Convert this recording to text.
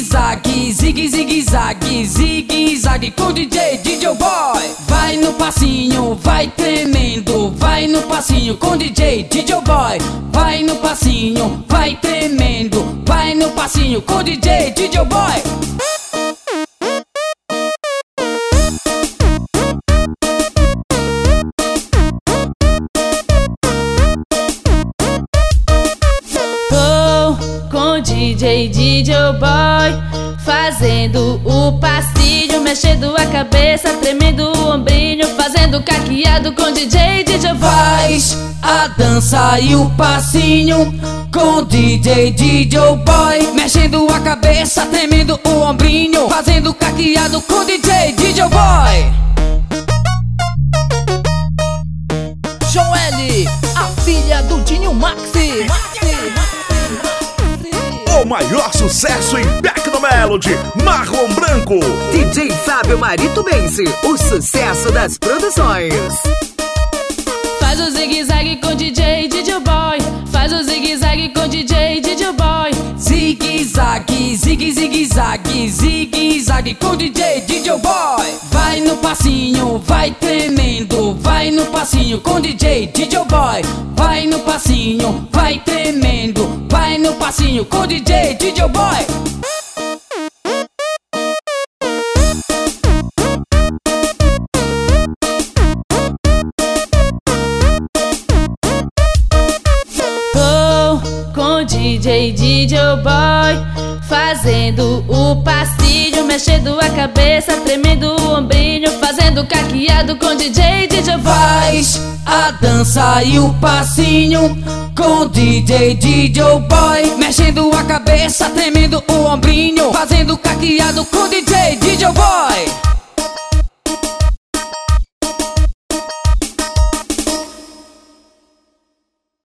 Zigue-zague, zigue-zigue-zague, zigue-zague com DJ Boy. Vai no passinho, vai tremendo, vai no passinho com DJ Boy. Vai no passinho, vai tremendo, vai no passinho com DJ Boy. DJ Boy, fazendo o passinho, mexendo a cabeça, tremendo o ombrinho, fazendo caqueado com DJ Boy. Faz a dança e o passinho com DJ Boy, mexendo a cabeça, tremendo o ombrinho, fazendo caqueado com DJ Boy. Joelle, a filha do Dinho Maxi. O maior sucesso em Tecno Melody, Marlon Branco. DJ Fábio Marito Bense, o sucesso das produções. Faz o zigue-zague com DJ Boy, faz o zigue-zague com DJ Boy. Zigue-zague, zigue-zigue-zague, zigue-zague com DJ Boy. Vai no passinho, vai tremendo, vai no passinho com DJ Boy. Vai no passinho, vai tremendo, vai no passinho com DJ Boy. Com DJ Boy, fazendo o passinho, mexendo a cabeça, tremendo o ombrinho, fazendo caqueado com DJ Boy. Faz a dança e o passinho com DJ Boy, mexendo a cabeça, tremendo o ombrinho, fazendo caqueado com DJ